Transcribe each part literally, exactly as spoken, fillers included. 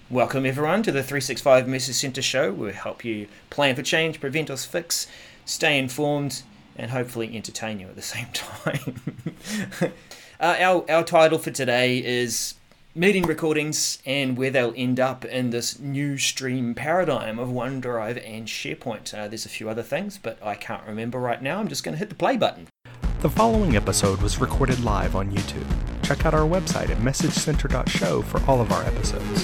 Welcome everyone to the three sixty-five Message Centre show. We'll help you plan for change, prevent or fix, stay informed, and hopefully entertain you at the same time. uh, our, our title for today is Meeting Recordings and Where They'll End Up in This New Stream Paradigm of OneDrive and SharePoint. Uh, there's a few other things, but I can't remember right now. I'm just going to hit the play button. The following episode was recorded live on YouTube. Check out our website at message center dot show for all of our episodes.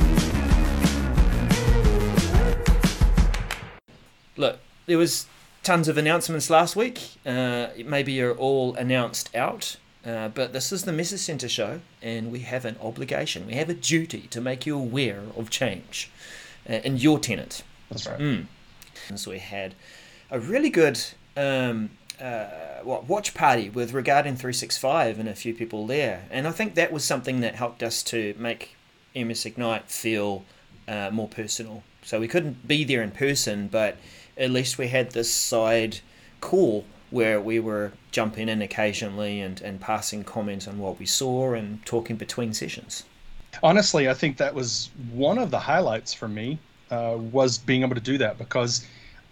Look, there was tons of announcements last week. Uh, maybe you're all announced out, uh, but this is the Message Centre show, and we have an obligation, we have a duty to make you aware of change uh, in your tenant. That's right. Mm. And so we had a really good um, uh, what, watch party with regarding three sixty-five and a few people there, and I think that was something that helped us to make M S Ignite feel uh, more personal. So we couldn't be there in person, but at least we had this side call where we were jumping in occasionally and, and passing comments on what we saw and talking between sessions. Honestly, I think that was one of the highlights for me, uh, was being able to do that, because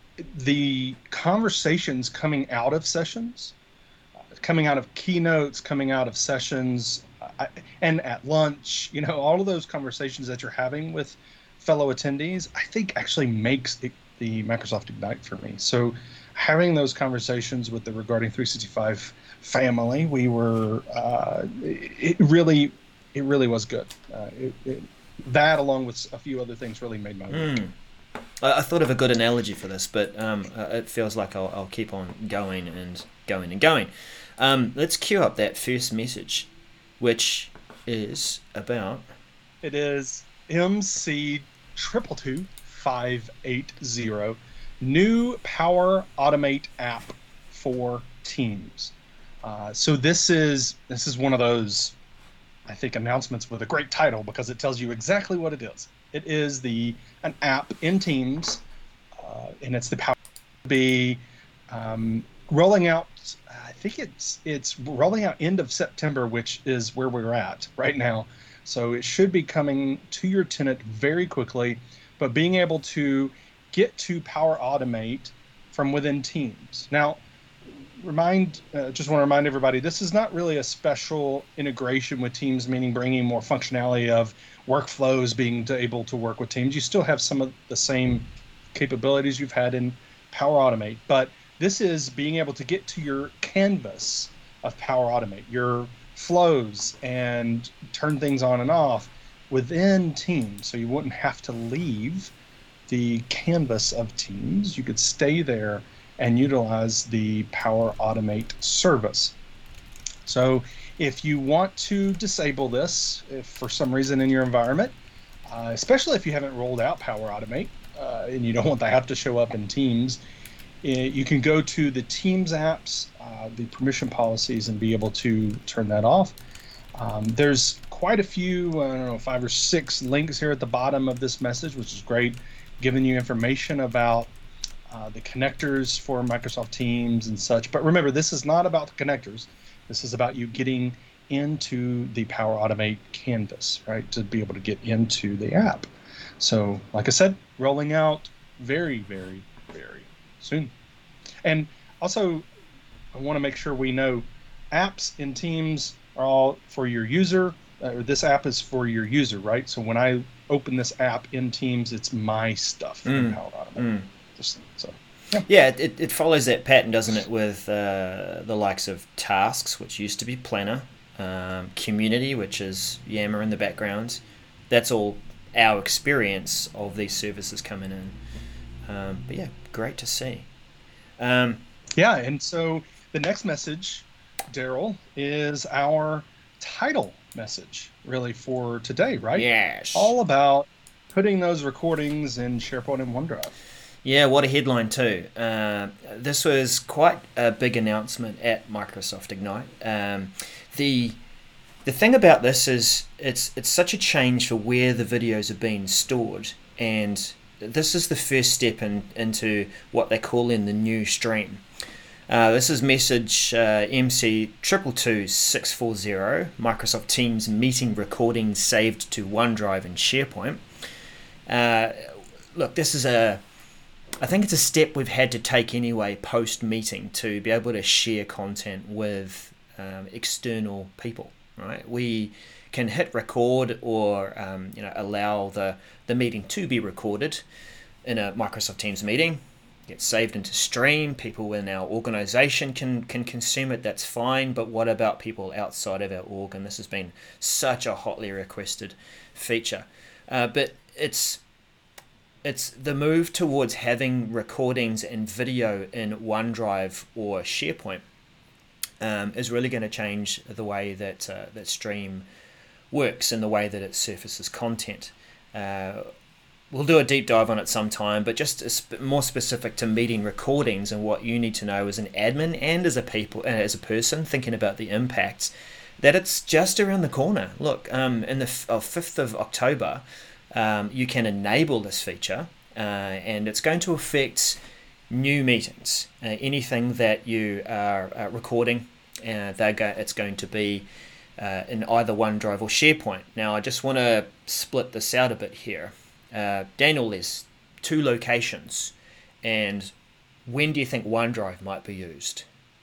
the conversations coming out of sessions, coming out of keynotes, coming out of sessions, I, and at lunch, you know, all of those conversations that you're having with fellow attendees, I think actually makes it the Microsoft Ignite for me. So having those conversations with the Regarding three sixty-five family, we were, uh, it really, it really was good. Uh, it, it, that along with a few other things really made my week. Mm. I, I thought of a good analogy for this, but um, uh, it feels like I'll, I'll keep on going and going and going. Um, let's cue up that first message, which is about... It is M C two two five eight zero, new Power Automate app for Teams. Uh, so this is this is one of those, I think, announcements with a great title, because it tells you exactly what it is. It is the an app in Teams, uh, and it's the Power be um, rolling out. I think it's it's rolling out end of September, which is where we're at right now. So it should be coming to your tenant very quickly. But being able to get to Power Automate from within Teams. Now, remind, uh, just want to remind everybody, this is not really a special integration with Teams, meaning bringing more functionality of workflows, being to able to work with Teams. You still have some of the same capabilities you've had in Power Automate, but this is being able to get to your canvas of Power Automate, your flows, and turn things on and off within Teams, so you wouldn't have to leave the canvas of Teams. You could stay there and utilize the Power Automate service. So if you want to disable this, if for some reason in your environment, uh, especially if you haven't rolled out Power Automate uh, and you don't want the app to show up in Teams, it, you can go to the Teams apps, uh, the permission policies, and be able to turn that off. Um, there's quite a few, I don't know, five or six links here at the bottom of this message, which is great, giving you information about uh, the connectors for Microsoft Teams and such. But remember, this is not about the connectors. This is about you getting into the Power Automate canvas, right, to be able to get into the app. So, like I said, rolling out very, very, very soon. And also, I want to make sure we know apps in Teams are all for your user. Uh, this app is for your user, right? So when I open this app in Teams, it's my stuff. Mm. Power Automate. Mm. Just, so, yeah, yeah it, it follows that pattern, doesn't it, with uh, the likes of Tasks, which used to be Planner, um, Community, which is Yammer in the background. That's all our experience of these services coming in. Um, but yeah, great to see. Um, yeah, and so the next message, Daryl, is our title message really for today, right? Yes. All about putting those recordings in SharePoint and OneDrive. Yeah, what a headline too. Uh, this was quite a big announcement at Microsoft Ignite. Um, the the thing about this is it's it's such a change for where the videos are being stored, and this is the first step in, into what they call in the new stream. Uh, this is message uh, M C two two two six four zero, Microsoft Teams meeting recordings saved to OneDrive and SharePoint. Uh, look, this is a, I think it's a step we've had to take anyway post-meeting to be able to share content with um, external people, right? We can hit record or um, you know allow the, the meeting to be recorded in a Microsoft Teams meeting. Gets saved into Stream. People in our organization can can consume it. That's fine. But what about people outside of our org? And this has been such a hotly requested feature. Uh, but it's it's the move towards having recordings and video in OneDrive or SharePoint um, is really going to change the way that uh, that Stream works and the way that it surfaces content. Uh, We'll do a deep dive on it sometime, but just a sp- more specific to meeting recordings and what you need to know as an admin and as a people, uh, as a person thinking about the impacts, that it's just around the corner. Look, um, in the f- oh, fifth of October, um, you can enable this feature, uh, and it's going to affect new meetings. Uh, anything that you are uh, recording, uh, they're go- it's going to be uh, in either OneDrive or SharePoint. Now, I just want to split this out a bit here. Uh, Daniel, there's two locations, and when do you think OneDrive might be used?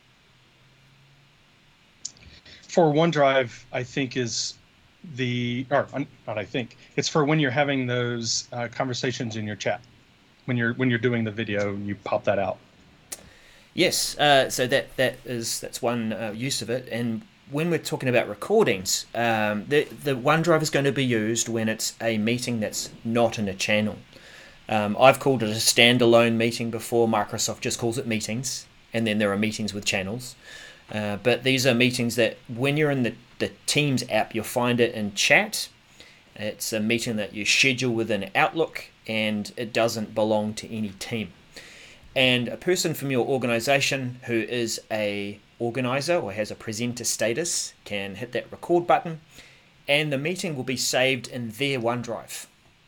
For OneDrive, I think is the, or not I think, it's for when you're having those uh, conversations in your chat. When you're when you're doing the video, you pop that out. Yes, uh, so that that is that's one uh, use of it, and when we're talking about recordings, um, the, the OneDrive is going to be used when it's a meeting that's not in a channel. Um, I've called it a standalone meeting before. Microsoft just calls it meetings, and then there are meetings with channels. Uh, but these are meetings that when you're in the, the Teams app, you'll find it in chat. It's a meeting that you schedule within Outlook, and it doesn't belong to any team. And a person from your organization who is a organizer or has a presenter status can hit that record button, and the meeting will be saved in their OneDrive.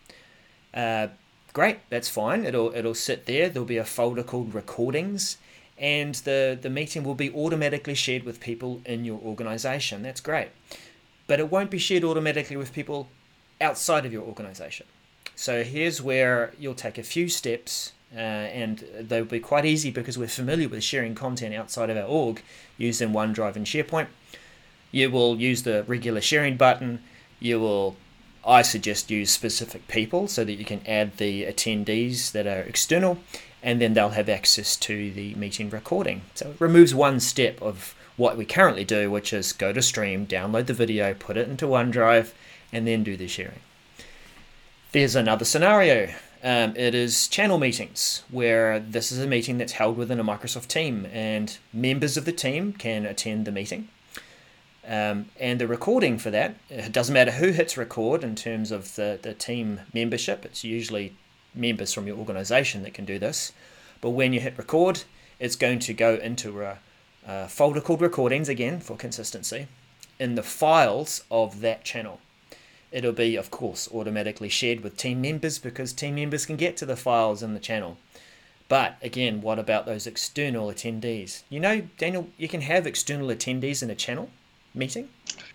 Uh, great, that's fine. It'll it'll sit there. There'll be a folder called recordings, and the, the meeting will be automatically shared with people in your organization. That's great. But it won't be shared automatically with people outside of your organization. So here's where you'll take a few steps. Uh, and they'll be quite easy because we're familiar with sharing content outside of our org using OneDrive and SharePoint. You will use the regular sharing button. You will, I suggest, use specific people so that you can add the attendees that are external, and then they'll have access to the meeting recording. So it removes one step of what we currently do, which is go to Stream, download the video, put it into OneDrive, and then do the sharing. There's another scenario. Um, it is channel meetings, where this is a meeting that's held within a Microsoft team, and members of the team can attend the meeting. Um, and the recording for that, it doesn't matter who hits record in terms of the, the team membership. It's usually members from your organization that can do this. But when you hit record, it's going to go into a, a folder called recordings, again, for consistency, in the files of that channel. It'll be, of course, automatically shared with team members because team members can get to the files in the channel. But again, what about those external attendees? You know, Daniel, you can have external attendees in a channel meeting.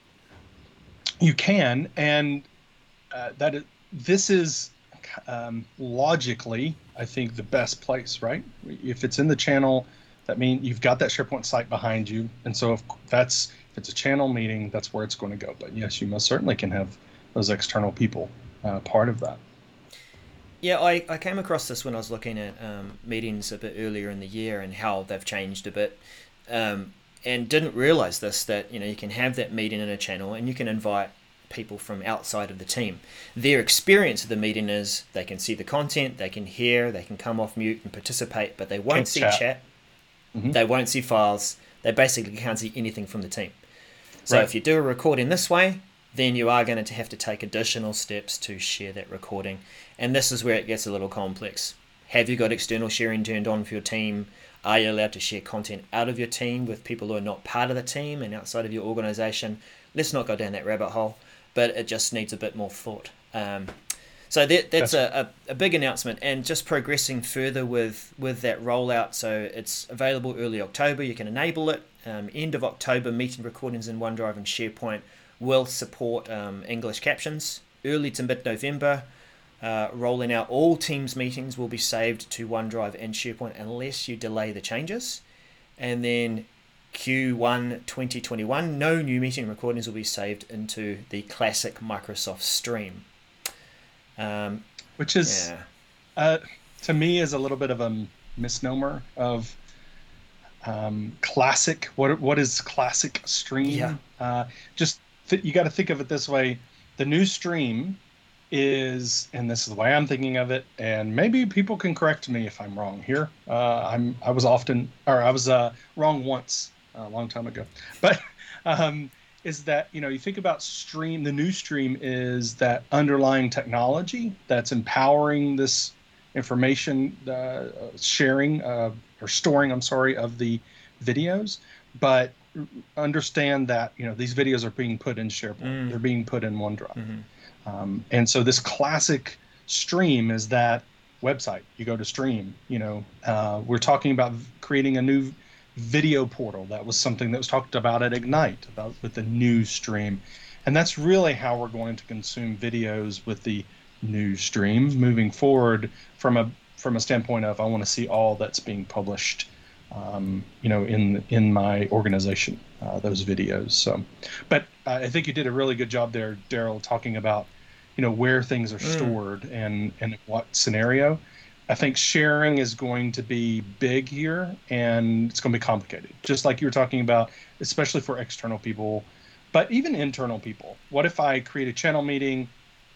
You can, and uh, that is, this is um, logically, I think, the best place, right? If it's in the channel, that means you've got that SharePoint site behind you, and so if that's if it's a channel meeting, that's where it's going to go. But yes, you most certainly can have those external people uh, part of that. Yeah, I, I came across this when I was looking at um, meetings a bit earlier in the year and how they've changed a bit, um, and didn't realize this, that you know you can have that meeting in a channel and you can invite people from outside of the team. Their experience of the meeting is they can see the content, they can hear, they can come off mute and participate, but they won't Can't see chat. chat, Mm-hmm. they won't see files, they basically can't see anything from the team. So Right. if you do a recording this way, then you are going to have to take additional steps to share that recording. And this is where it gets a little complex. Have you got external sharing turned on for your team? Are you allowed to share content out of your team with people who are not part of the team and outside of your organization? Let's not go down that rabbit hole, but it just needs a bit more thought. Um, So that that's, That's a, a, a big announcement, and just progressing further with, with that rollout. So it's available early October. You can enable it. Um, end of October, meeting recordings in OneDrive and SharePoint will support um, English captions. Early to mid-November, uh, rolling out all Teams meetings will be saved to OneDrive and SharePoint unless you delay the changes. And then Q one twenty twenty-one, no new meeting recordings will be saved into the classic Microsoft Stream. Um, Which is, yeah. uh, to me, is a little bit of a misnomer of um, classic. What what is classic Stream? Yeah. Uh, just th- you got to think of it this way: the new Stream is, and this is the way I'm thinking of it, and maybe people can correct me if I'm wrong here. Uh, I'm I was often, or I was uh, wrong once a long time ago, but. Um, is that, you know, you think about Stream, the new Stream is that underlying technology that's empowering this information uh, sharing uh, or storing, I'm sorry, of the videos. But understand that, you know, these videos are being put in SharePoint. Mm. They're being put in OneDrive. Mm-hmm. Um, and so this classic Stream is that website. You go to Stream, you know, uh, we're talking about creating a new video portal. That was something that was talked about at Ignite, about with the new Stream. And that's really how we're going to consume videos with the new Stream moving forward from a from a standpoint of I want to see all that's being published um, you know, in in my organization, uh, those videos. So, but uh, I think you did a really good job there, Daryl, talking about, you know, where things are mm. stored and and what scenario. I think sharing is going to be big here, and it's going to be complicated, just like you were talking about, especially for external people, but even internal people. What if I create a channel meeting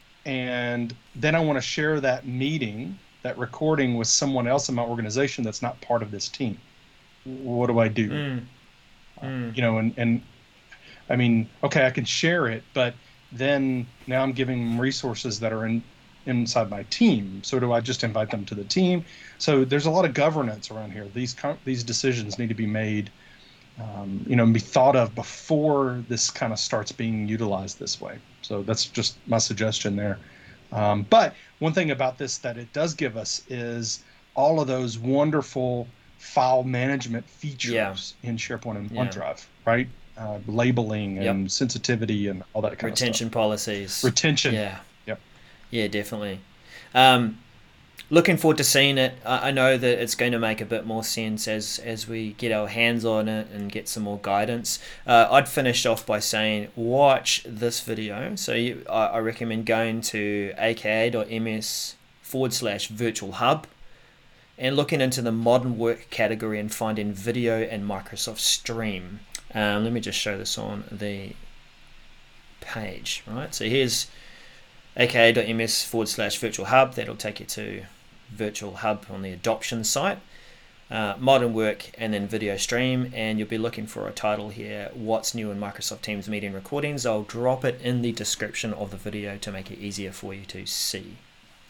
and then I want to share that meeting, that recording, with someone else in my organization that's not part of this team? What do I do? Mm. Mm. Uh, you know, and, and I mean, okay, I can share it, but then now I'm giving them resources that are in inside my team. So do I just invite them to the team? So there's a lot of governance around here. These these decisions need to be made, um, you know, and be thought of before this kind of starts being utilized this way. So that's just my suggestion there. Um, but one thing about this that it does give us is all of those wonderful file management features yeah. in SharePoint and yeah. OneDrive, right? Uh, labeling and yep. sensitivity and all that kind Retention of stuff. Retention policies. Retention. Yeah. Yep. Yeah, definitely. Um, looking forward to seeing it. I, I know that it's going to make a bit more sense as as we get our hands on it and get some more guidance. Uh, I'd finish off by saying watch this video. So you, I, I recommend going to aka.ms forward slash virtual hub and looking into the modern work category and finding video and Microsoft Stream. Um, let me just show this on the page. Right. So here's aka.ms forward slash virtual hub. That'll take you to virtual hub on the adoption site, uh, modern work, and then video stream. And you'll be looking for a title here, what's new in Microsoft Teams meeting recordings. I'll drop it in the description of the video to make it easier for you to see.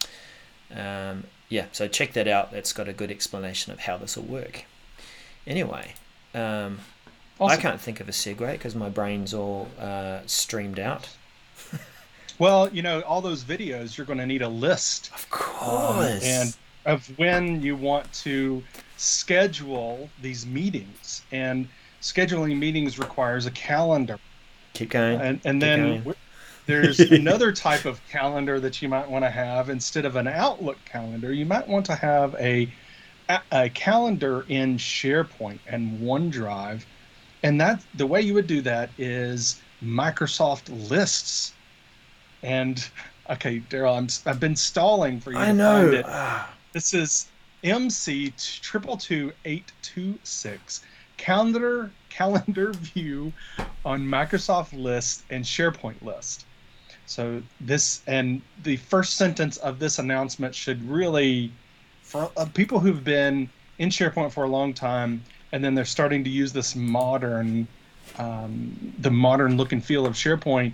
Um, yeah, so check that out. That's got a good explanation of how this will work. Anyway, um, awesome. I can't think of a segue because my brain's all uh, streamed out. Well, you know, all those videos, you're going to need a list. Of course. Um, and of when you want to schedule these meetings. And scheduling meetings requires a calendar. Keep going. And, and Keep then going. There's another type of calendar that you might want to have. Instead of an Outlook calendar, you might want to have a, a calendar in SharePoint and OneDrive. And that the way you would do that is Microsoft Lists. And okay, Daryl, I'm I've been stalling for you. I to know. Find it. This is M C two two two eight two six calendar calendar view on Microsoft List and SharePoint List. So this and the first sentence of this announcement should really, for uh, people who've been in SharePoint for a long time, and then they're starting to use this modern, um, the modern look and feel of SharePoint.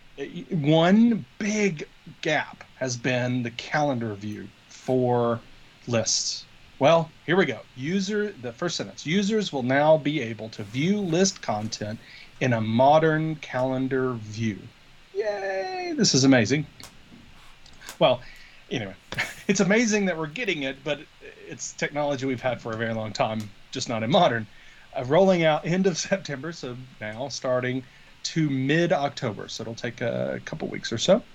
One big gap has been the calendar view for lists. Well, here we go. User, the first sentence, users will now be able to view list content in a modern calendar view. Yay, this is amazing. Well, anyway, it's amazing that we're getting it, but it's technology we've had for a very long time, just not in modern. Uh, rolling out end of September, so now starting to mid-October, so it'll take a couple weeks or so.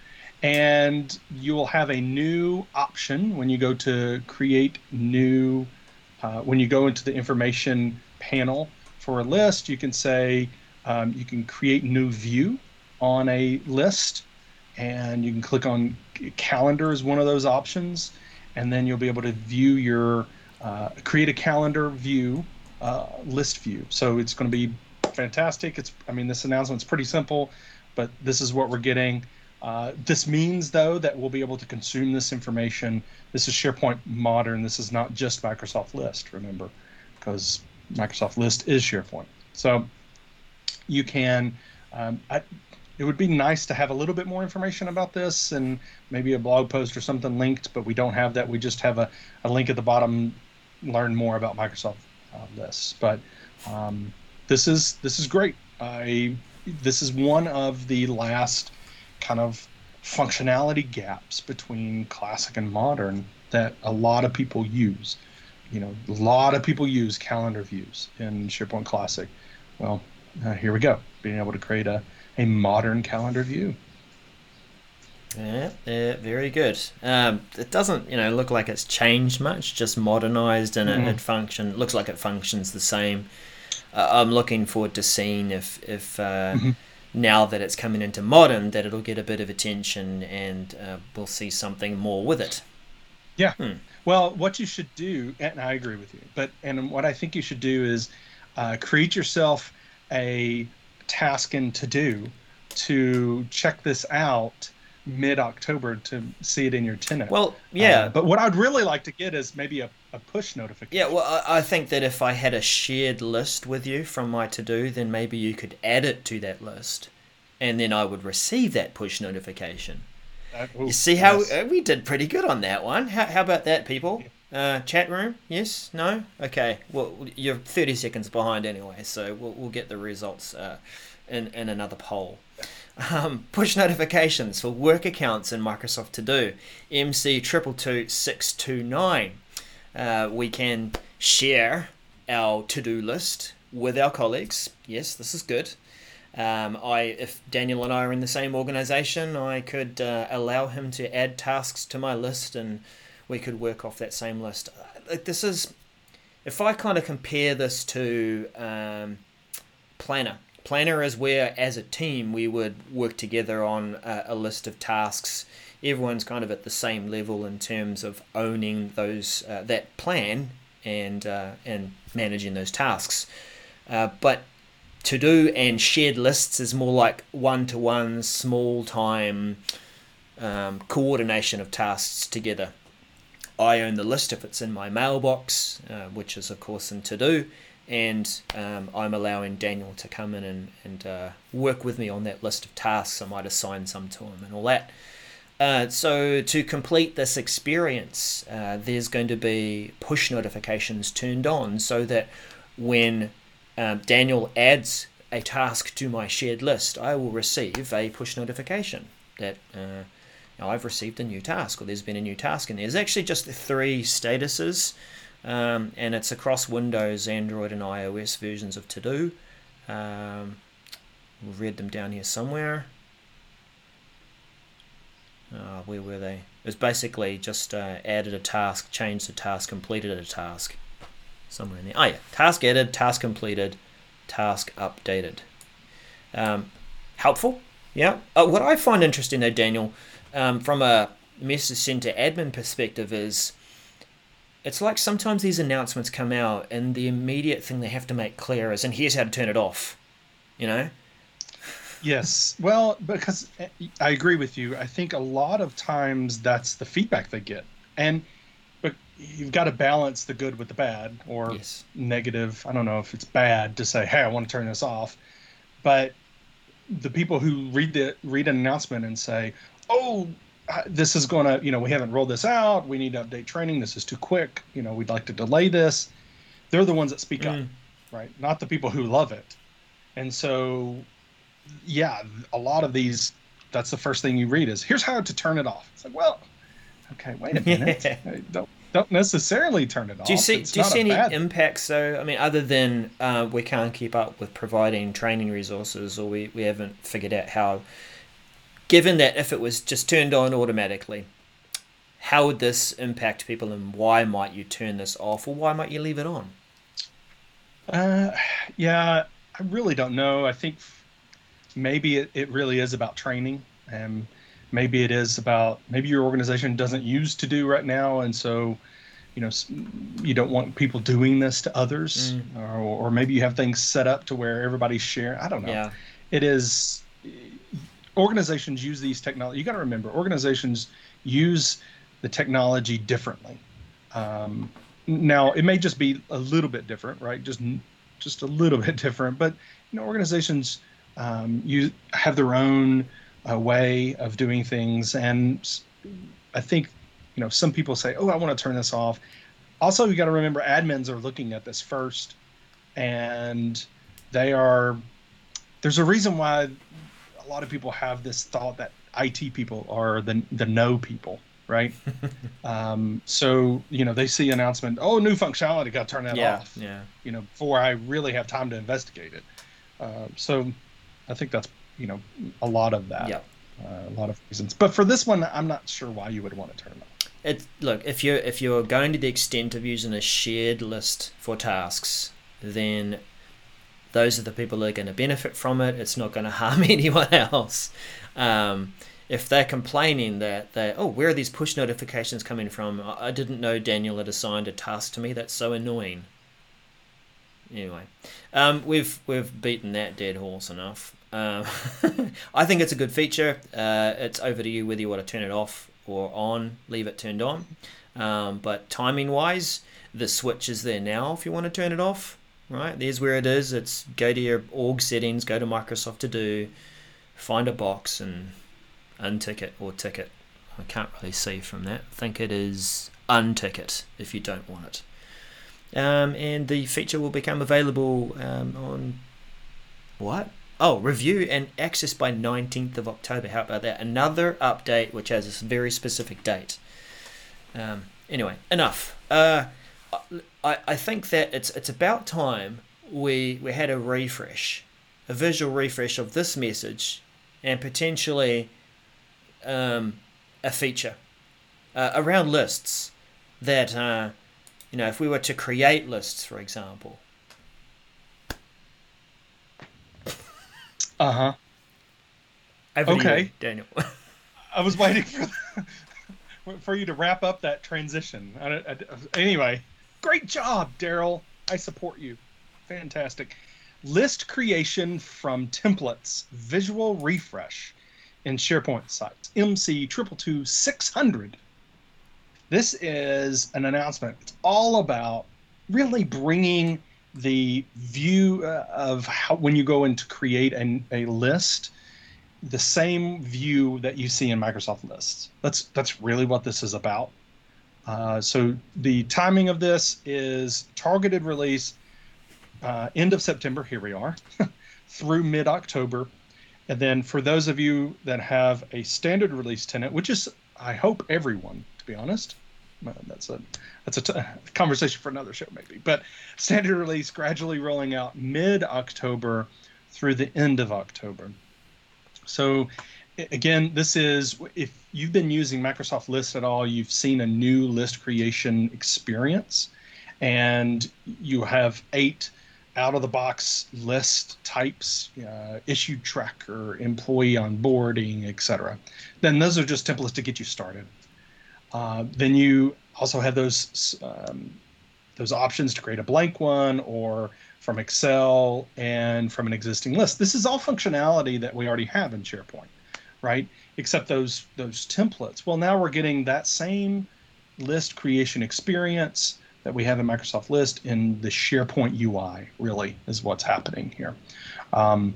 And you will have a new option when you go to create new, uh, when you go into the information panel for a list, you can say, um, you can create new view on a list, and you can click on calendar as one of those options, and then you'll be able to view your, uh, create a calendar view, uh, list view. So it's going to be fantastic. It's, I mean, this announcement's pretty simple, but this is what we're getting. Uh, this means, though, that we'll be able to consume this information. This is SharePoint Modern. This is not just Microsoft List, remember, because Microsoft List is SharePoint. So you can, um, I, it would be nice to have a little bit more information about this and maybe a blog post or something linked, but we don't have that. We just have a, a link at the bottom, learn more about Microsoft uh, Lists. But um, this is this is great. I this is one of the last kind of functionality gaps between classic and modern that a lot of people use. You know, a lot of people use calendar views in SharePoint Classic. Well, uh, here we go, being able to create a, a modern calendar view. Yeah, yeah, very good. Um, it doesn't, you know, look like it's changed much, just modernized, and mm-hmm. it, it function looks like it functions the same. Uh, I'm looking forward to seeing if if uh, mm-hmm. now that it's coming into modern, that it'll get a bit of attention, and uh, we'll see something more with it. Yeah. Hmm. Well, what you should do, and I agree with you, but and what I think you should do is uh, create yourself a task in To-Do to check this out mid-October to see it in your tenant. Well, yeah. Uh, but what I'd really like to get is maybe a, a push notification. Yeah, well, I, I think that if I had a shared list with you from my To-Do, then maybe you could add it to that list, and then I would receive that push notification. Uh, ooh, you see how yes. uh, we did pretty good on that one. How, how about that, people? Uh, chat room? Yes? No? Okay. Well, you're thirty seconds behind anyway, so we'll, we'll get the results uh, in, in another poll. Um, push notifications for work accounts in Microsoft To-Do. M C two two two six two nine. Uh, we can share our to-do list with our colleagues. Yes, this is good. Um, I, if Daniel and I are in the same organization, I could uh, allow him to add tasks to my list, and we could work off that same list. Like, this is, if I kind of compare this to um, Planner. Planner is where, as a team, we would work together on a, a list of tasks. Everyone's kind of at the same level in terms of owning those uh, that plan and uh, and managing those tasks. Uh, but To-Do and shared lists is more like one-to-one, small-time um, coordination of tasks together. I own the list if it's in my mailbox, uh, which is, of course, in To-Do, and um, I'm allowing Daniel to come in and, and uh, work with me on that list of tasks. I might assign some to him and all that. Uh, so to complete this experience, uh, there's going to be push notifications turned on so that when Um, Daniel adds a task to my shared list, I will receive a push notification that uh, now I've received a new task, or there's been a new task in there. There's actually just the three statuses, um, and it's across Windows, Android, and iOS versions of To-Do. Um, we've read them down here somewhere. Uh, where were they? It was basically just uh, added a task, changed a task, completed a task. Somewhere in there. Oh yeah, task added, task completed, task updated. Um, helpful, yeah. Uh, what I find interesting though, Daniel, um, from a Message Center admin perspective is, it's like sometimes these announcements come out and the immediate thing they have to make clear is, and here's how to turn it off, you know? Yes, well, because I agree with you. I think a lot of times that's the feedback they get. And you've got to balance the good with the bad, or yes. negative. I don't know if it's bad to say, hey, I want to turn this off. But the people who read the read an announcement and say, oh, this is going to, you know, we haven't rolled this out. We need to update training. This is too quick. You know, we'd like to delay this. They're the ones that speak mm. up, right? Not the people who love it. And so, yeah, a lot of these, that's the first thing you read is, here's how to turn it off. It's like, well, okay, wait a minute. Yeah. Don't don't necessarily turn it off. Do you see? It's Do you not see a any bad- impacts though? I mean, other than uh, we can't keep up with providing training resources, or we, we haven't figured out how. Given that if it was just turned on automatically, how would this impact people, and why might you turn this off, or why might you leave it on? Uh, yeah, I really don't know. I think maybe it, it really is about training, and maybe it is about maybe your organization doesn't use to do right now, and so you know s- you don't want people doing this to others, Mm. or, or maybe you have things set up to where everybody's sharing. I don't know. Yeah. It is organizations use these technology. You got to remember, organizations use the technology differently. Um, now, it may just be a little bit different, right? Just just a little bit different, but you know, organizations um, you have their own uh, way of doing things, and s- I think you know some people say, "Oh, I want to turn this off." Also, you got to remember, admins are looking at this first, and they are. There's a reason why a lot of people have this thought that I T people are the the no people, right? Um, so you know they see announcement, oh, new functionality, got to turn that Yeah. off. Yeah. You know, before I really have time to investigate it. Uh, so I think that's you know a lot of that, Yeah. uh, a lot of reasons. But for this one, I'm not sure why you would want to turn it off. It look if you if you're going to the extent of using a shared list for tasks, then those are the people that are going to benefit from it. It's not going to harm anyone else. Um, if they're complaining that they oh where are these push notifications coming from? I I didn't know Daniel had assigned a task to me. That's so annoying. Anyway, um, we've we've beaten that dead horse enough. Um, I think it's a good feature. Uh, it's over to you whether you want to turn it off or on. Leave it turned on. Um, but timing wise, the switch is there now. If you want to turn it off, right there's where it is. It's go to your org settings, go to Microsoft To Do, find a box and untick it or tick it. I can't really see from that. I think it is untick it if you don't want it. Um, and the feature will become available um, on what? Oh, review and access by nineteenth of October. How about that? Another update which has a very specific date. Um, anyway, enough. Uh, I, I think that it's it's about time we we had a refresh, a visual refresh of this message, and potentially um, a feature uh, around lists that. Uh, You know, if we were to create lists, for example. Uh huh. Over to Okay. you, Daniel. I was waiting for for you to wrap up that transition. I, I, anyway, great job, Daryl. I support you. Fantastic. List creation from templates, visual refresh in SharePoint sites. M C two two two six hundred. This is an announcement. It's all about really bringing the view uh, of how when you go in to create an, a list, the same view that you see in Microsoft Lists. That's that's really what this is about. Uh, so the timing of this is targeted release uh, end of September. Here we are through mid-October, and then for those of you that have a standard release tenant, which is I hope everyone, to be honest. Uh, that's a that's a t- conversation for another show maybe. But standard release gradually rolling out mid-October through the end of October. So again, this is if you've been using Microsoft Lists at all, you've seen a new list creation experience, and you have eight out-of-the-box list types, uh, issue tracker, employee onboarding, et cetera. Then those are just templates to get you started. Uh, then you also have those um, those options to create a blank one or from Excel and from an existing list. This is all functionality that we already have in SharePoint, right? Except those those templates. Well, now we're getting that same list creation experience that we have in Microsoft List in the SharePoint U I, really, is what's happening here. Um,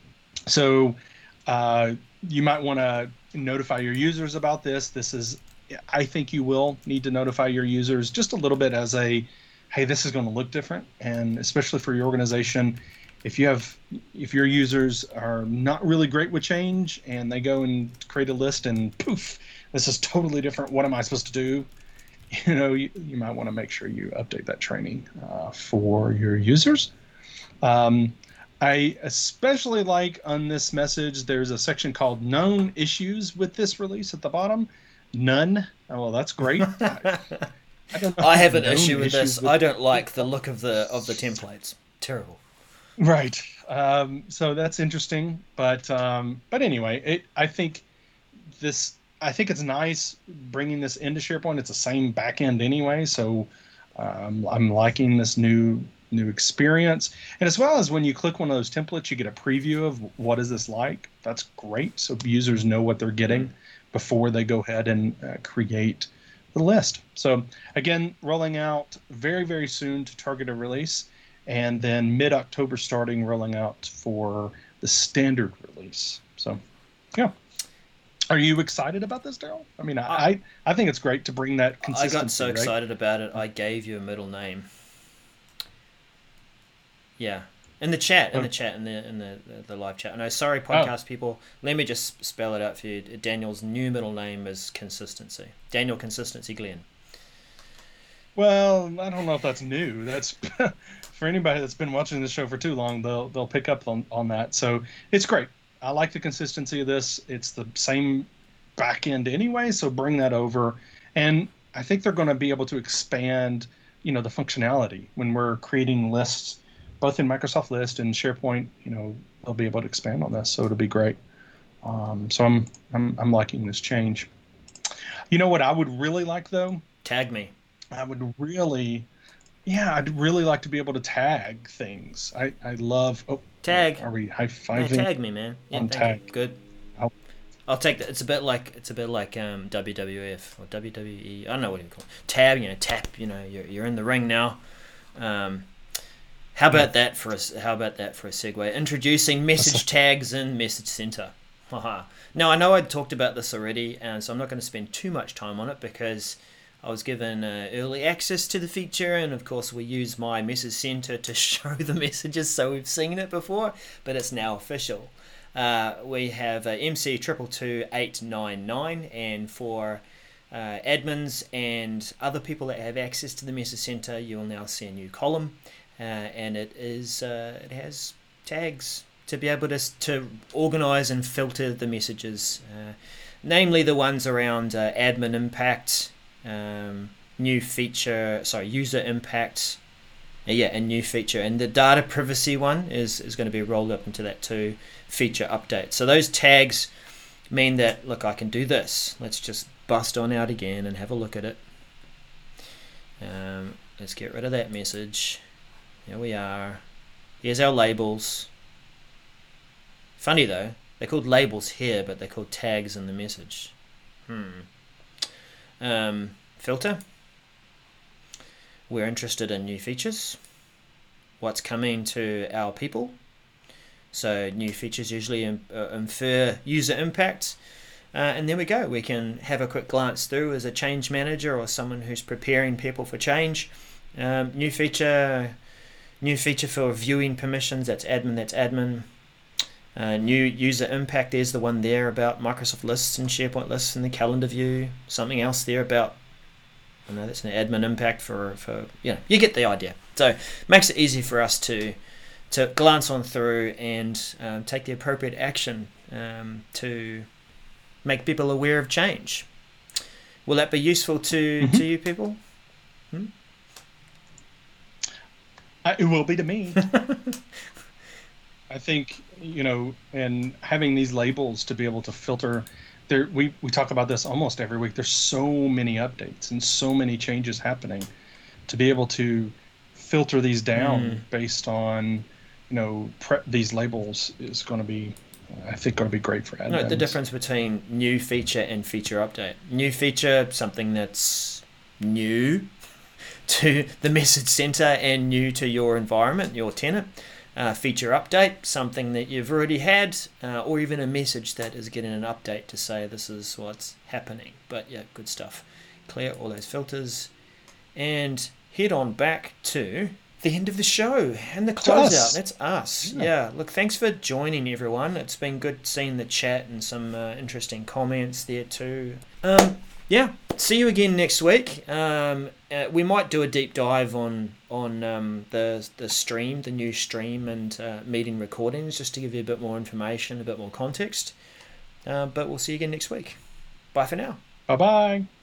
so uh, you might want to notify your users about this. This is I think you will need to notify your users just a little bit as a, hey, this is going to look different. And especially for your organization, if you have if your users are not really great with change and they go and create a list and poof, this is totally different. What am I supposed to do? You know, you, you might want to make sure you update that training uh, for your users. Um, I especially like on this message, there's a section called known issues with this release at the bottom. None. Oh, well, that's great. I, I, don't know I have an issue with this. With I don't like the look of the of the templates. Terrible. Right. Um, so that's interesting. But um, but anyway, it, I think this. I think it's nice bringing this into SharePoint. It's the same backend anyway, so um, I'm liking this new new experience. And as well as when you click one of those templates, you get a preview of what is this like. That's great, so users know what they're getting before they go ahead and uh, create the list. So again, rolling out very, very soon to target a release, and then mid-October starting rolling out for the standard release. So yeah. Are you excited about this, Daryl? I mean, I, I I think it's great to bring that consistency. I got so right? excited about it, I gave you a middle name. Yeah, in the chat, in the chat, in the in the the live chat. No, sorry, podcast oh. people. Let me just spell it out for you. Daniel's new middle name is Consistency. Daniel Consistency Glenn. Well, I don't know if that's new. That's for anybody that's been watching this show for too long. They'll they'll pick up on on that. So it's great. I like the consistency of this. It's the same back end anyway, so bring that over. And I think they're going to be able to expand, you know, the functionality when we're creating lists, both in Microsoft List and SharePoint. You know, they'll be able to expand on this, so it'll be great. Um, so I'm I'm I'm liking this change. You know what I would really like though? Tag me. I would really, yeah, I'd really like to be able to tag things. I I love. Oh, Tag. Are we high fiving? Yeah, tag me, man. Yeah, on tag. You. Good. I'll, I'll take that. It's a bit like it's a bit like um, W W F or W W E. I don't know what you call it. Tab. You know, tap. You know, you're you're in the ring now. Um, how about yeah. that for a How about that for a segue? Introducing message tags in Message Center. Haha. Now I know I talked about this already, and so I'm not going to spend too much time on it because I was given uh, early access to the feature, and of course we use my message center to show the messages, so we've seen it before, but it's now official. Uh, we have uh, M C two two two eight nine nine, and for uh, admins and other people that have access to the message center, you will now see a new column, uh, and it is uh, it has tags to be able to to organize and filter the messages, uh, namely the ones around uh, admin impact. Um, new feature, sorry, user impact, yeah, a new feature, and the data privacy one is, is going to be rolled up into that too, feature update. So those tags mean that, look, I can do this. Let's just bust on out again and have a look at it. Um, let's get rid of that message. Here we are. Here's our labels. Funny though, they're called labels here, but they're called tags in the message. Hmm. Um, filter. We're interested in new features. What's coming to our people. So new features usually in, uh, infer user impact. Uh, and there we go. We can have a quick glance through as a change manager or someone who's preparing people for change. Um, new feature. New feature for viewing permissions. That's admin. That's admin. Uh, new user impact, there's the one there about Microsoft Lists and SharePoint Lists and the calendar view. Something else there about, I know that's an admin impact for, for you know, you get the idea. So makes it easy for us to to glance on through and um, take the appropriate action um, to make people aware of change. Will that be useful to, mm-hmm. to you people? Hmm? Uh, it will be to me. I think, you know, and having these labels to be able to filter, there we, we talk about this almost every week. There's so many updates and so many changes happening. To be able to filter these down mm. based on, you know, pre- these labels is going to be, I think, going to be great for admins. No, the difference between new feature and feature update. New feature, something that's new to the message center and new to your environment, your tenant. Uh, feature update, something that you've already had, uh, or even a message that is getting an update to say this is what's happening. But yeah, good stuff. Clear all those filters and head on back to the end of the show and the To closeout. us. That's us. Yeah. Yeah. Look, thanks for joining, everyone. It's been good seeing the chat and some uh, interesting comments there too. Um, yeah. See you again next week. Um, uh, we might do a deep dive on on um, the the stream, the new stream, and uh, meeting recordings, just to give you a bit more information, a bit more context. Uh, but we'll see you again next week. Bye for now. Bye bye.